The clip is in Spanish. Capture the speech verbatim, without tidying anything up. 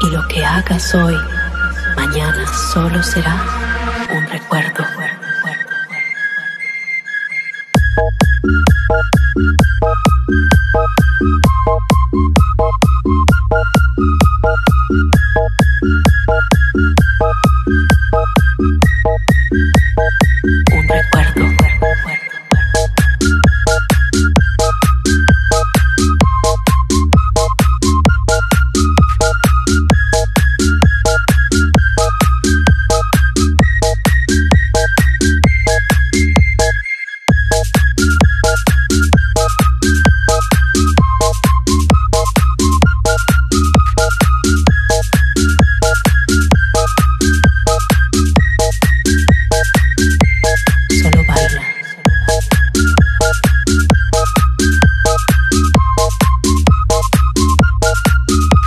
Y lo que hagas hoy, mañana solo será un recuerdo. We'll be right back.